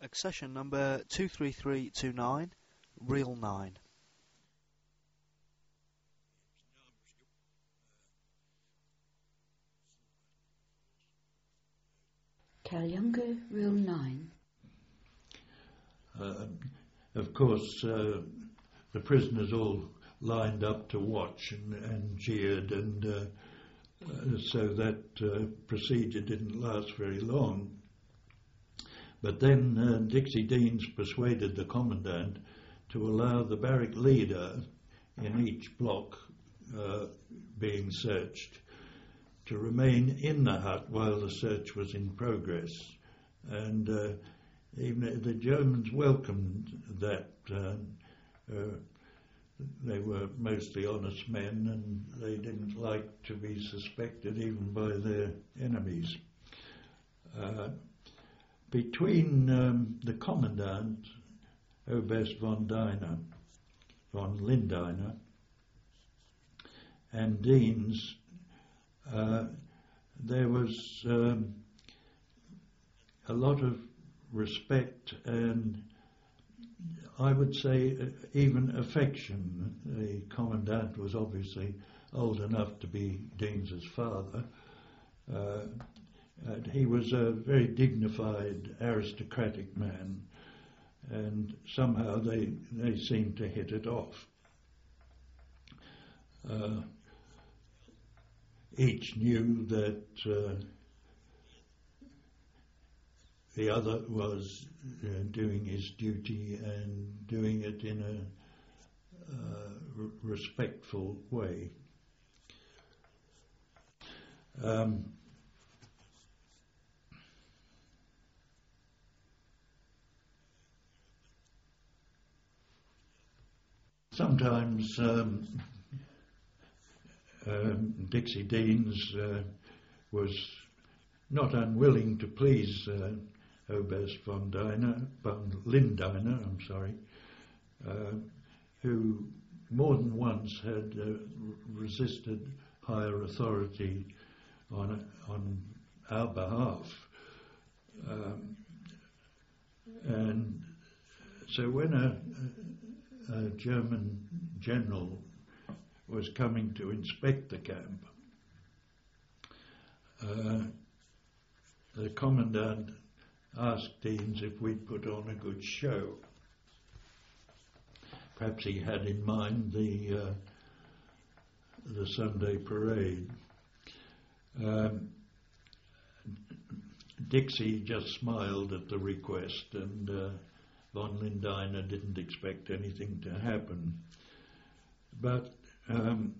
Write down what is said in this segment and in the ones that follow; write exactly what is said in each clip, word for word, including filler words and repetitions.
Accession number two three three two nine, Real nine. Kalyunga, Real nine. Uh, of course, uh, the prisoners all lined up to watch and, and cheered, and uh, uh, so that uh, procedure didn't last very long. But then uh, Dixie Deans persuaded the commandant to allow the barrack leader in each block uh, being searched to remain in the hut while the search was in progress. And uh, even the Germans welcomed that. Uh, uh, they were mostly honest men, and they didn't like to be suspected even by their enemies. Uh, between um, the commandant, Oberst von Diner, von Lindiner, and Deans, uh, there was um, a lot of respect and, I would say, even affection. The commandant was obviously old enough to be Deans's father. Uh, and he was a very dignified, aristocratic man, and somehow they they seemed to hit it off. Uh, each knew that uh, the other was uh, doing his duty and doing it in a uh, r- respectful way. Um, sometimes um, um, Dixie Deans uh, was not unwilling to please uh, Oberst von Diner, von Lindiner, I'm sorry, uh, who more than once had uh, resisted higher authority on on our behalf. Um, and so when a, a, a German general was coming to inspect the camp, uh, the commandant asked Deans if we'd put on a good show. Perhaps he had in mind the uh, the Sunday parade. Um, Dixie just smiled at the request, and uh, von Lindiner didn't expect anything to happen. But um,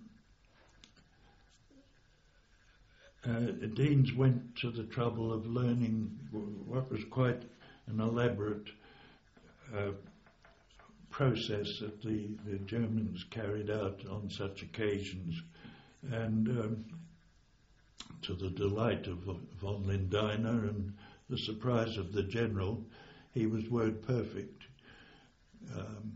Uh, Deans went to the trouble of learning what was quite an elaborate uh, process that the, the Germans carried out on such occasions. And um, to the delight of von Lindiner and the surprise of the general, he was word perfect. Um,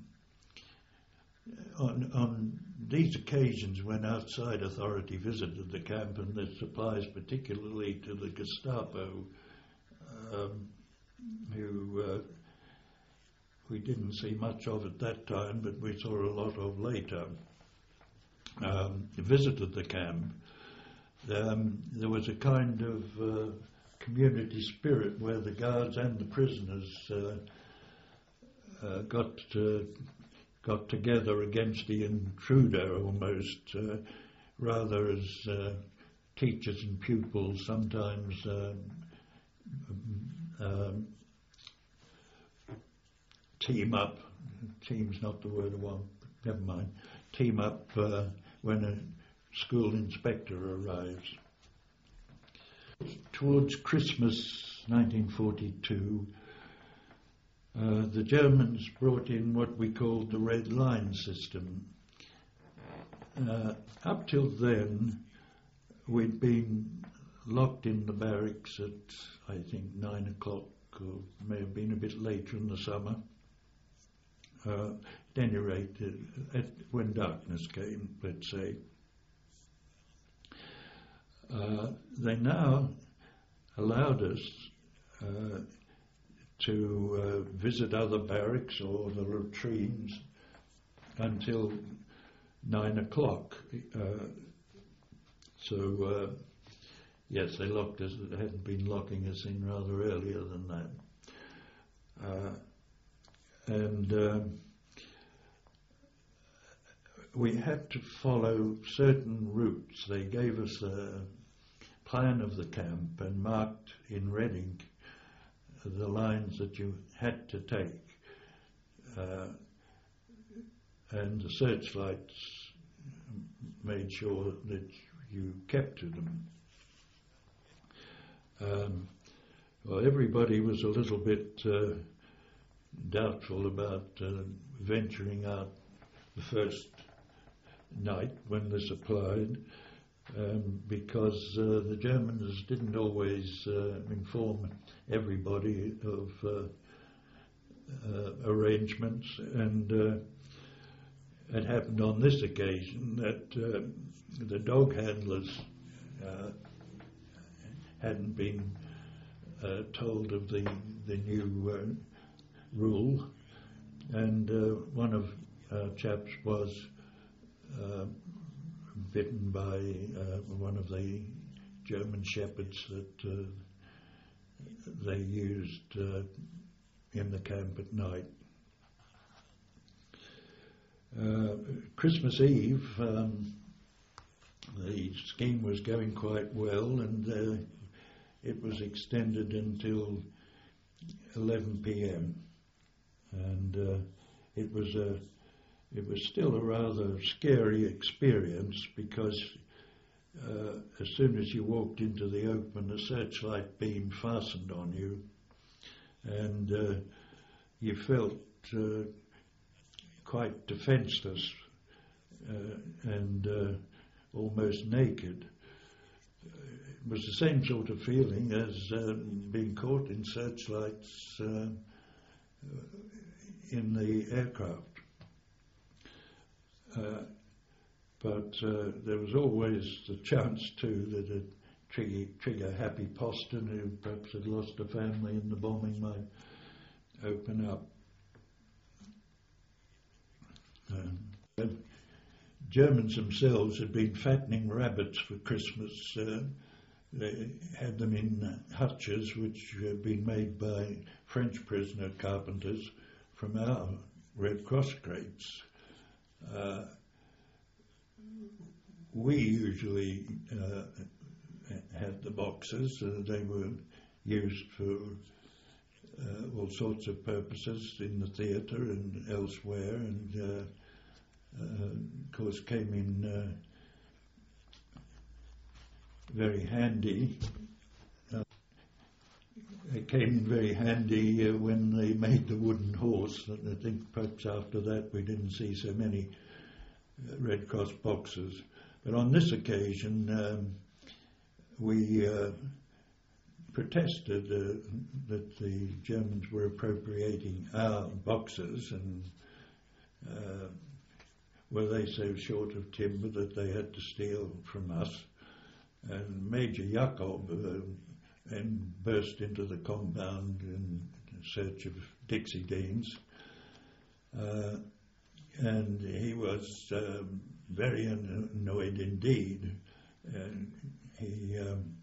on, on these occasions when outside authority visited the camp, and the supplies particularly to the Gestapo, um, who uh, we didn't see much of at that time, but we saw a lot of later, um, visited the camp, um, there was a kind of uh, community spirit where the guards and the prisoners uh, uh, got to got together against the intruder almost, uh, rather as uh, teachers and pupils sometimes um, um, team up. Team's not the word I want, but never mind. Team up uh, when a school inspector arrives. Towards Christmas nineteen forty-two, Uh, the Germans brought in what we called the Red Line system. Uh, up till then, we'd been locked in the barracks at, I think, nine o'clock, or may have been a bit later in the summer. Uh, at any rate, uh, at, when darkness came, let's say. Uh, they now allowed us uh, to uh, visit other barracks or the latrines until nine o'clock. Uh, so, uh, yes, they locked us. They hadn't been locking us in rather earlier than that. Uh, and um, we had to follow certain routes. They gave us a plan of the camp and marked in red ink the lines that you had to take. Uh, and the searchlights made sure that you kept to them. Um, well, everybody was a little bit uh, doubtful about uh, venturing out the first night when this applied, um, because uh, the Germans didn't always uh, inform everybody of uh, uh, arrangements, and uh, it happened on this occasion that uh, the dog handlers uh, hadn't been uh, told of the, the new uh, rule, and uh, one of our chaps was uh, bitten by uh, one of the German shepherds that uh, they used uh, in the camp at night. Uh, Christmas Eve, um, the scheme was going quite well, and uh, it was extended until eleven p.m. and uh, it was a it was still a rather scary experience, because uh, as soon as you walked into the open, a searchlight beam fastened on you, and uh, you felt uh, quite defenceless uh, and uh, almost naked. It was the same sort of feeling as uh, being caught in searchlights uh, in the aircraft. Uh, but uh, there was always the chance too that a trigger, trigger Happy Poston, who perhaps had lost a family in the bombing, might open up. Um, the Germans themselves had been fattening rabbits for Christmas. Uh, they had them in hutches which had been made by French prisoner carpenters from our Red Cross crates. Uh, we usually uh, had the boxes. Uh, they were used for uh, all sorts of purposes in the theatre and elsewhere, and uh, uh, of course came in uh, very handy. Uh, it came in very handy uh, when they made the wooden horse. I think perhaps after that we didn't see so many uh, Red Cross boxes. But on this occasion um, we uh, protested uh, that the Germans were appropriating our boxes, and uh, were they so short of timber that they had to steal from us. And Major Jakob uh, then burst into the compound in search of Dixie Deans, uh, and he was um, very annoyed indeed. And he um,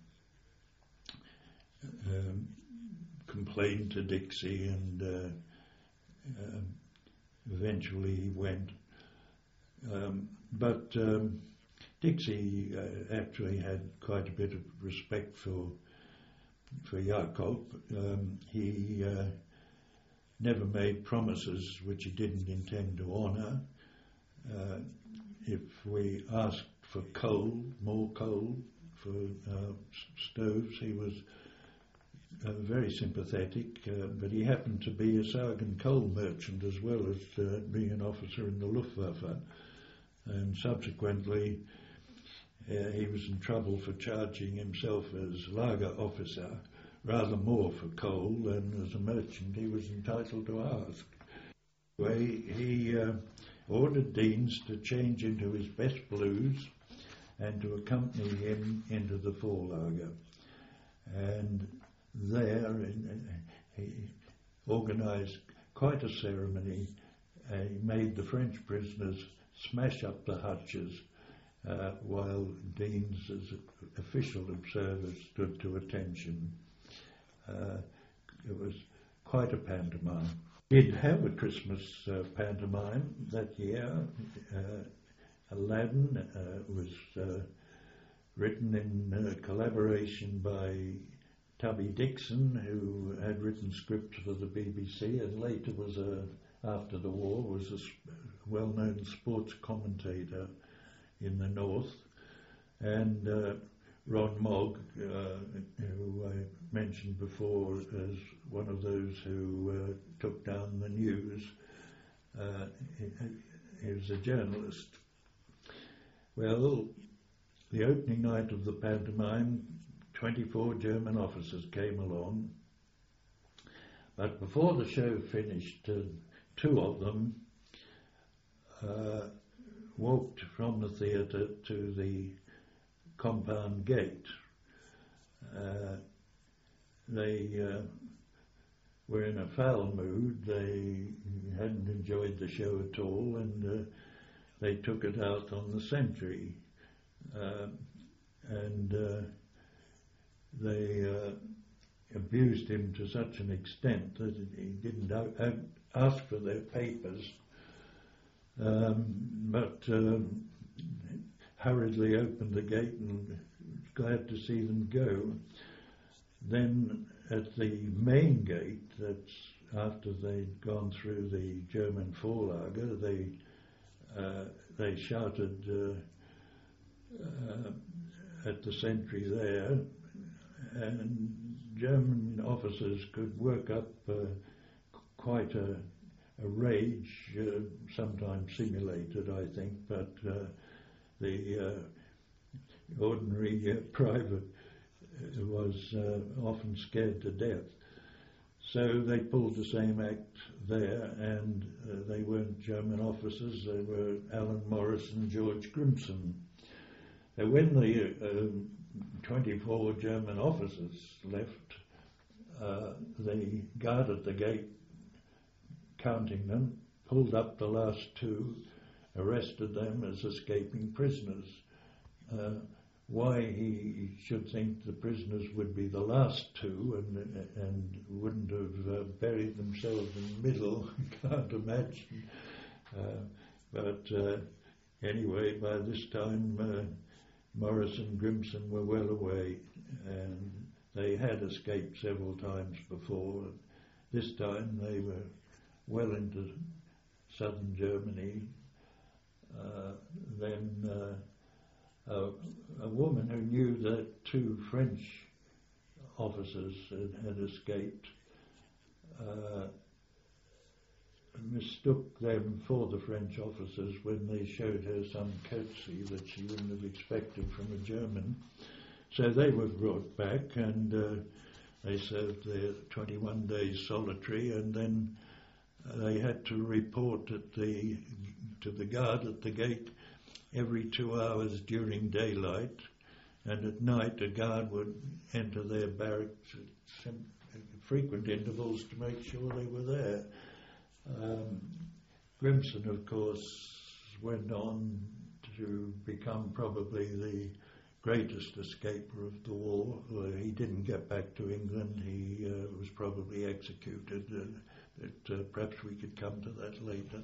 um, complained to Dixie, and uh, uh, eventually he went. Um, but um, Dixie uh, actually had quite a bit of respect for for Jakob. Um, he uh, never made promises which he didn't intend to honour. Uh, if we asked for coal, more coal for uh, stoves, he was uh, very sympathetic, uh, but he happened to be a Sargent coal merchant as well as uh, being an officer in the Luftwaffe, and subsequently Uh, he was in trouble for charging himself as lager officer rather more for coal than as a merchant he was entitled to ask. Anyway, he uh, ordered Deans to change into his best blues and to accompany him into the Vorlager. And there, in, he, organised quite a ceremony. Uh, he made the French prisoners smash up the hutches uh, while Deans as official observers stood to attention. Uh, it was quite a pantomime. We did have a Christmas uh, pantomime that year. Uh, Aladdin uh, was uh, written in uh, collaboration by Tubby Dixon, who had written scripts for the B B C and later was a, after the war, was a well-known sports commentator in the North. And uh, Ron Mogg, uh, who I mentioned before as one of those who uh, took down the news, uh, he, he was a journalist. Well, the opening night of the pantomime, twenty-four German officers came along, but before the show finished, uh, two of them uh, walked from the theatre to the compound gate. Uh, they uh, were in a foul mood. They hadn't enjoyed the show at all, and uh, they took it out on the sentry. Uh, and uh, they uh, abused him to such an extent that he didn't out- out- ask for their papers, um, but um, hurriedly opened the gate and was glad to see them go. Then at the main gate, that's after they'd gone through the German Vorlager, they uh, they shouted uh, uh, at the sentry there, and German officers could work up uh, quite a, a rage, uh, sometimes simulated, I think, but uh, the uh, ordinary uh, private was uh, often scared to death. So they pulled the same act there, and uh, they weren't German officers, they were Alan Morris and George Grimson. And when the uh, twenty-four German officers left, uh, they guarded the gate, counting them, pulled up the last two, arrested them as escaping prisoners. Uh, why he should think the prisoners would be the last two and and wouldn't have uh, buried themselves in the middle, can't imagine. Uh, but uh, anyway, by this time uh, Morris and Grimson were well away, and they had escaped several times before. This time they were well into southern Germany. Uh, then uh, a, a woman who knew that two French officers had, had escaped uh, mistook them for the French officers when they showed her some courtesy that she wouldn't have expected from a German. So they were brought back, and uh, they served their twenty-one days solitary, and then uh, they had to report at the to the guard at the gate every two hours during daylight, and at night a guard would enter their barracks at some frequent intervals to make sure they were there. Um, Grimson, of course, went on to become probably the greatest escaper of the war. Uh, he didn't get back to England. He uh, was probably executed. Uh, but, uh, perhaps we could come to that later.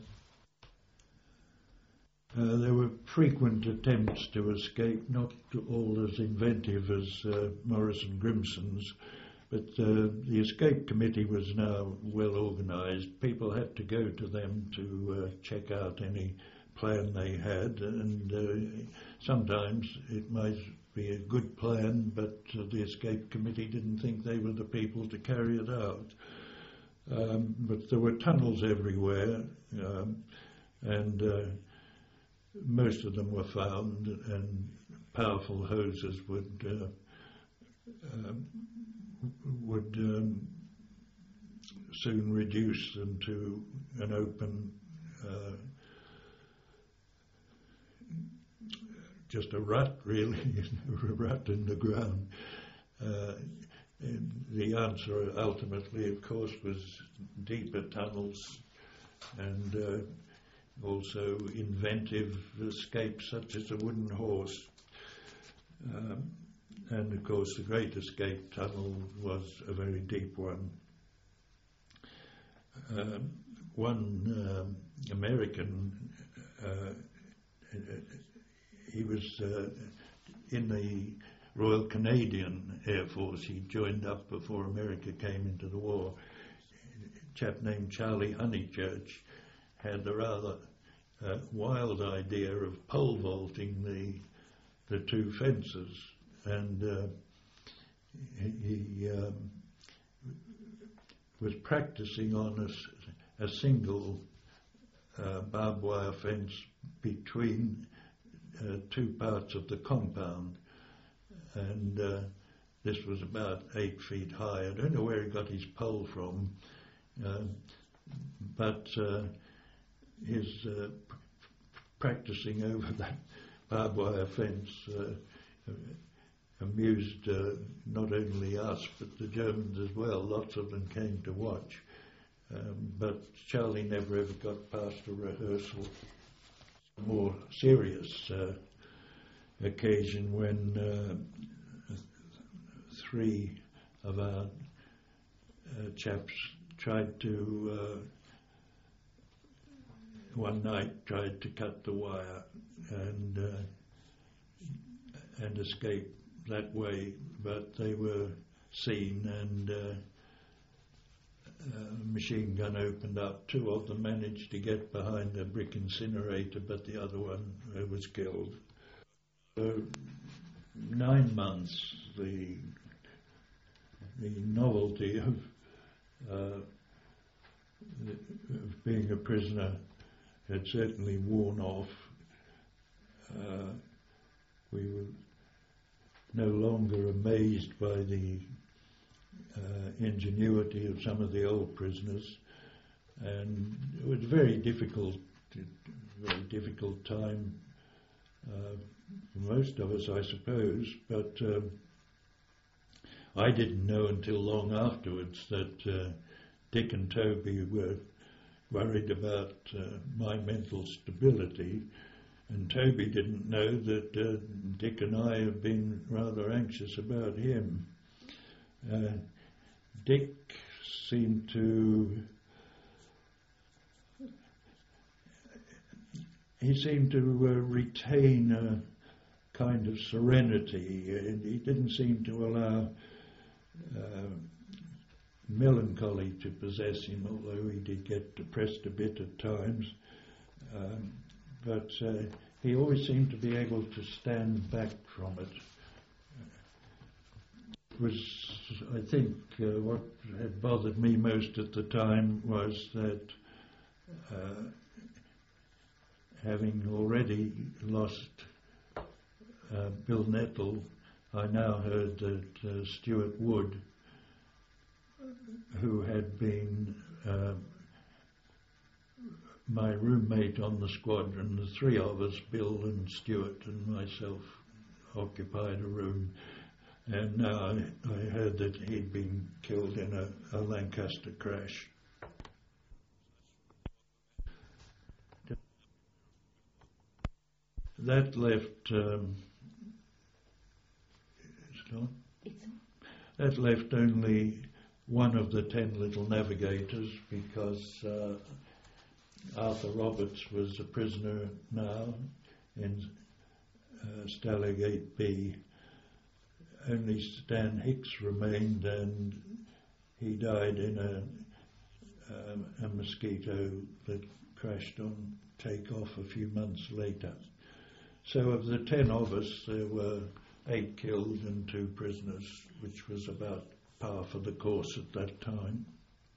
Uh, there were frequent attempts to escape, not all as inventive as uh, Morris and Grimson's, but uh, the escape committee was now well organised. People had to go to them to uh, check out any plan they had, and uh, sometimes it might be a good plan, but uh, the escape committee didn't think they were the people to carry it out. Um, but there were tunnels everywhere, um, and uh, most of them were found, and powerful hoses would uh, uh, would um, soon reduce them to an open, uh, just a rut really, a rut in the ground. Uh, and the answer ultimately, of course, was deeper tunnels and uh, also inventive escapes such as the wooden horse. Um, and of course the Great Escape Tunnel was a very deep one. Um, one um, American, uh, he was uh, in the Royal Canadian Air Force. He joined up before America came into the war. A chap named Charlie Honeychurch had the rather uh, wild idea of pole vaulting the the two fences, and uh, he, he um, was practicing on a, a single uh, barbed wire fence between uh, two parts of the compound, and uh, this was about eight feet high. I don't know where he got his pole from, uh, but uh, his uh, pr- practicing over that barbed wire fence uh, amused uh, not only us but the Germans as well. Lots of them came to watch, um, but Charlie never ever got past a rehearsal. A more serious uh, occasion when uh, three of our uh, chaps tried to uh, one night tried to cut the wire and uh, and escape that way, but they were seen, and uh, a machine gun opened up. Two of them managed to get behind a brick incinerator, but the other one uh, was killed. So nine months, the the novelty of, uh, of being a prisoner had certainly worn off. Uh, we were no longer amazed by the uh, ingenuity of some of the old prisoners, and it was a very difficult, very difficult time uh, for most of us, I suppose. But um, I didn't know until long afterwards that uh, Dick and Toby were worried about uh, my mental stability, and Toby didn't know that uh, Dick and I had been rather anxious about him. Uh, Dick seemed to he seemed to uh, retain a kind of serenity, and he didn't seem to allow uh, melancholy to possess him, although he did get depressed a bit at times. Um, but uh, he always seemed to be able to stand back from it. It was, I think, uh, what had bothered me most at the time was that uh, having already lost uh, Bill Nettle, I now heard that uh, Stuart Wood, who had been uh, my roommate on the squadron, the three of us, Bill and Stuart and myself, occupied a room, and now I, I heard that he'd been killed in a, a Lancaster crash. That left um, that left only one of the ten little navigators, because uh, Arthur Roberts was a prisoner now in uh, Stallagate B. Only Stan Hicks remained, and he died in a, um, a Mosquito that crashed on takeoff a few months later. So of the ten of us, there were eight killed and two prisoners, which was about par for the course at that time.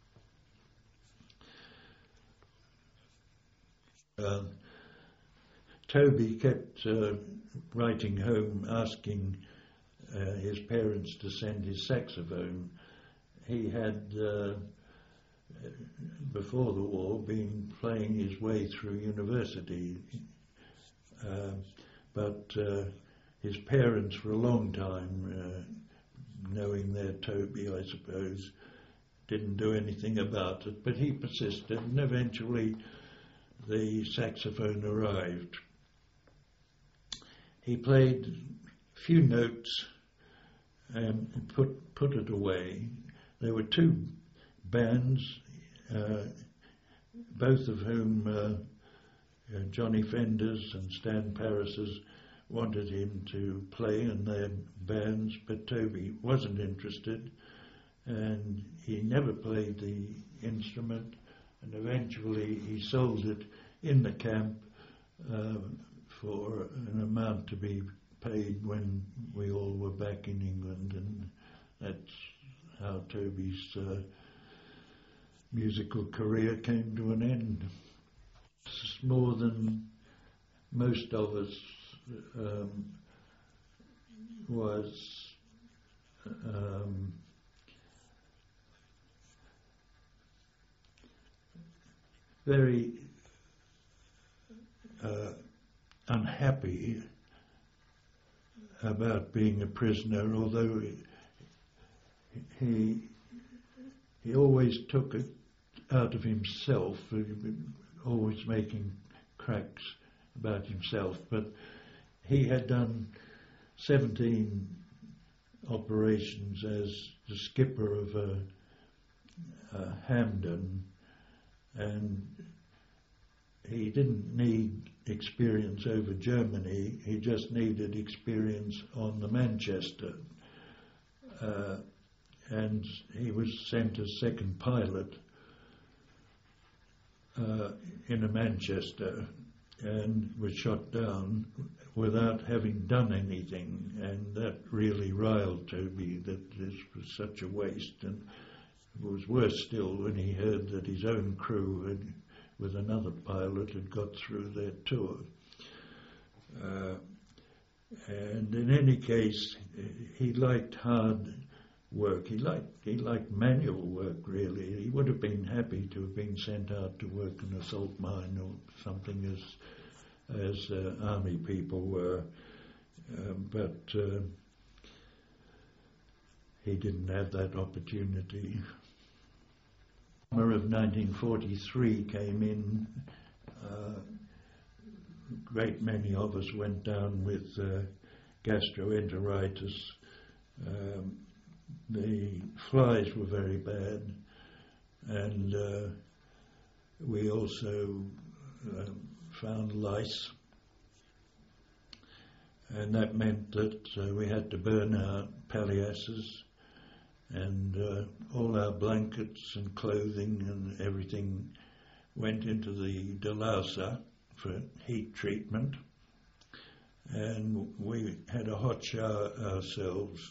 Uh, Toby kept uh, writing home asking uh, his parents to send his saxophone. He had, uh, before the war, been playing his way through university, uh, but uh, his parents for a long time uh, knowing their Toby, I suppose, didn't do anything about it. But he persisted, and eventually the saxophone arrived. He played a few notes and put put it away. There were two bands, uh, both of whom uh, uh, Johnny Fenders and Stan Paris's wanted him to play in their bands, but Toby wasn't interested, and he never played the instrument, and eventually he sold it in the camp uh, for an amount to be paid when we all were back in England, and that's how Toby's uh, musical career came to an end. It's more than most of us um, was um, very uh, unhappy about being a prisoner, although he he always took it out of himself, always making cracks about himself. But he had done seventeen operations as the skipper of a, a Hamden, and he didn't need experience over Germany, he just needed experience on the Manchester. Uh, and he was sent as second pilot uh, in a Manchester and was shot down without having done anything, and that really riled Toby, that this was such a waste. And it was worse still when he heard that his own crew had, with another pilot, had got through their tour. Uh, and in any case, he liked hard work. He liked he liked manual work, really. He would have been happy to have been sent out to work in a salt mine or something, as as uh, army people were, uh, but uh, he didn't have that opportunity. Summer of nineteen forty-three came in. Uh, a great many of us went down with uh, gastroenteritis. Um, the flies were very bad, and uh, we also uh, found lice, and that meant that uh, we had to burn our palliasses, and uh, all our blankets and clothing and everything went into the Delousa for heat treatment, and we had a hot shower ourselves.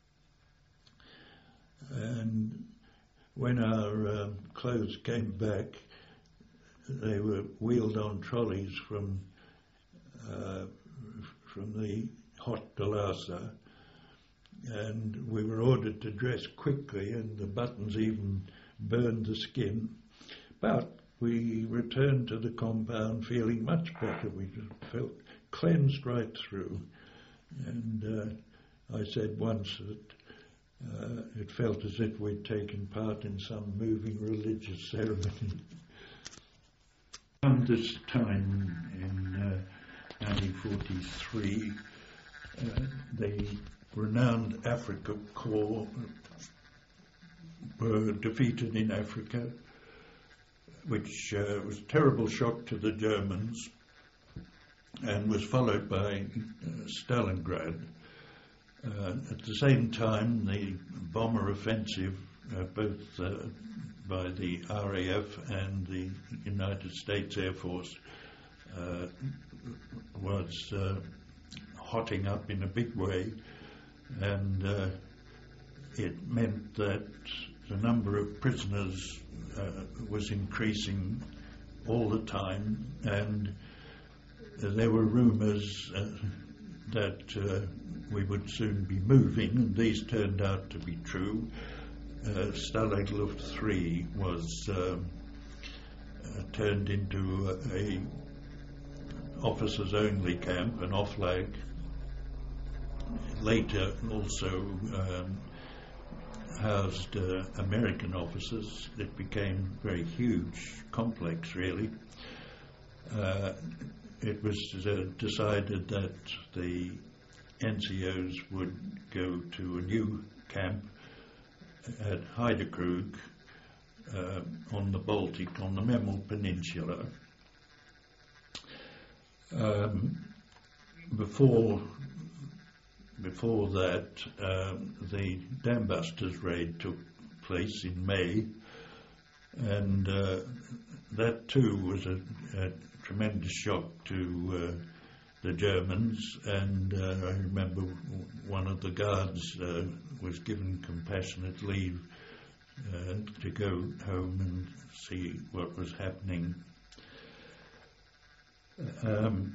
And when our uh, clothes came back, they were wheeled on trolleys from uh, from the hot Delousa, and we were ordered to dress quickly, and the buttons even burned the skin. But we returned to the compound feeling much better. We just felt cleansed right through. And uh, I said once that uh, it felt as if we'd taken part in some moving religious ceremony. Around this time in uh, nineteen forty-three, uh, the renowned Africa Corps were defeated in Africa, which uh, was a terrible shock to the Germans, and was followed by uh, Stalingrad. Uh, at the same time, the bomber offensive, uh, both uh, by the R A F and the United States Air Force, uh, was uh, hotting up in a big way, and uh, it meant that the number of prisoners uh, was increasing all the time, and uh, there were rumours uh, that uh, we would soon be moving, and these turned out to be true. Uh, Stalag Luft three was uh, uh, turned into a, a officers-only camp, an off-lag. Later, also, um, housed uh, American officers. It became a very huge complex, really. Uh, it was uh, decided that the N C Os would go to a new camp at Heidekrug uh, on the Baltic, on the Memel Peninsula. Um, before before that, um, the Dambusters raid took place in May, and uh, that too was a, a tremendous shock to uh, the Germans, and uh, I remember one of the guards uh, was given compassionate leave uh, to go home and see what was happening. Um,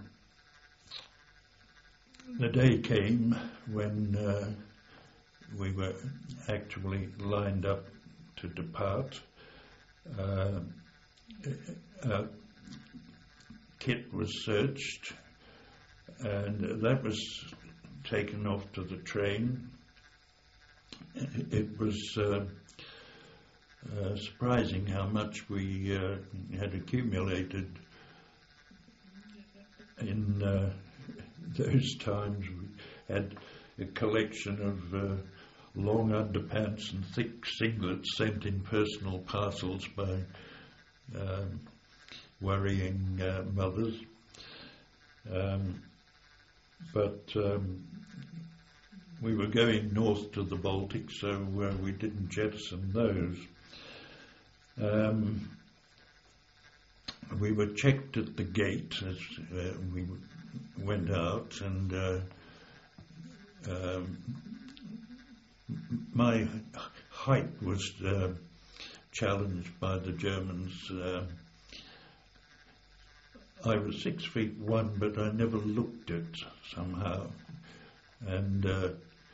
the day came when uh, we were actually lined up to depart. Uh, our kit was searched, and that was taken off to the train. It was uh, uh, surprising how much we uh, had accumulated in uh, those times. We had a collection of uh, long underpants and thick singlets sent in personal parcels by um, worrying uh, mothers. Um, but um, we were going north to the Baltic, so uh, we didn't jettison those. Um, we were checked at the gate as uh, we went out, and uh, um, my height was uh, challenged by the Germans. Uh, I was six feet one, but I never looked it somehow, and uh,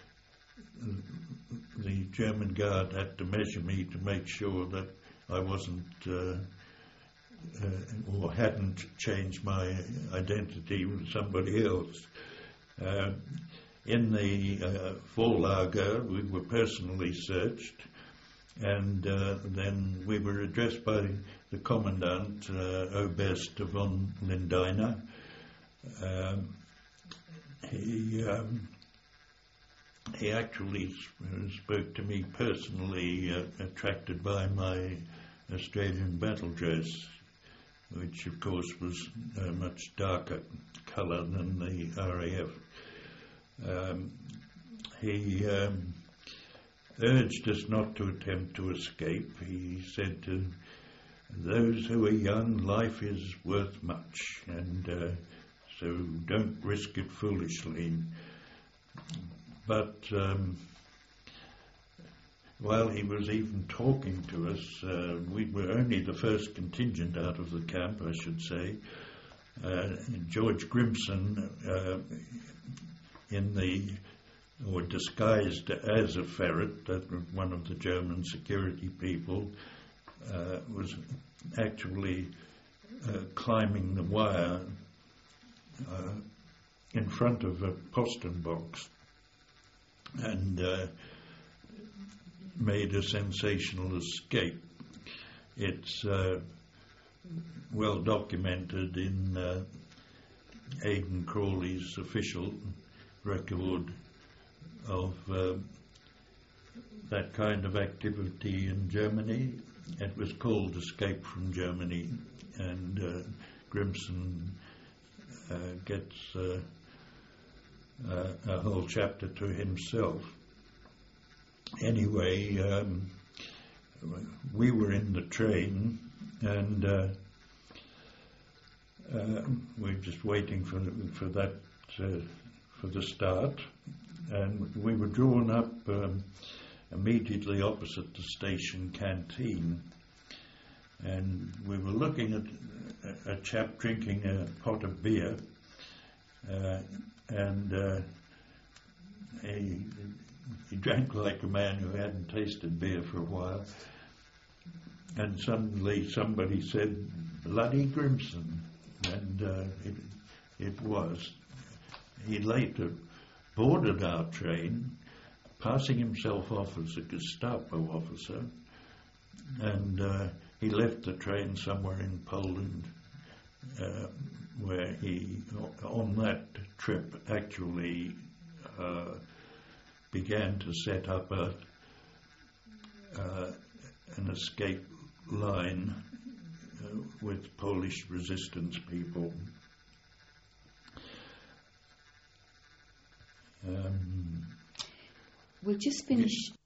the German guard had to measure me to make sure that I wasn't uh, uh, or hadn't changed my identity with somebody else. Uh, in the uh, Vorlager, we were personally searched, and uh, then we were addressed by the Commandant, uh, Oberst von Lindeiner. Um, he um, he actually spoke to me personally, uh, attracted by my Australian battle dress, which of course was a much darker colour than the R A F. Um, he um, urged us not to attempt to escape. He said to those who are young, life is worth much, and uh, so don't risk it foolishly. But um, while he was even talking to us, uh, we were only the first contingent out of the camp, I should say. Uh, George Grimson, uh, in the, or disguised as a ferret, that was one of the German security people, uh, was actually uh, climbing the wire uh, in front of a postern box, and uh, made a sensational escape. It's uh, well documented in uh, Aidan Crawley's official record of uh, that kind of activity in Germany. It was called Escape from Germany, and uh, Grimson uh, gets uh, uh, a whole chapter to himself. Anyway, um, we were in the train, and uh, uh, we were just waiting for for that uh, for the start, and we were drawn up um, immediately opposite the station canteen, and we were looking at a, a chap drinking a pot of beer, uh, and uh, he. He drank like a man who hadn't tasted beer for a while, and suddenly somebody said, "Bloody Grimson," and uh, it, it was. He later boarded our train, passing himself off as a Gestapo officer, and uh, he left the train somewhere in Poland, uh, where he, on that trip, actually uh, began to set up a uh, an escape line uh, with Polish resistance people. Um, We'll just finish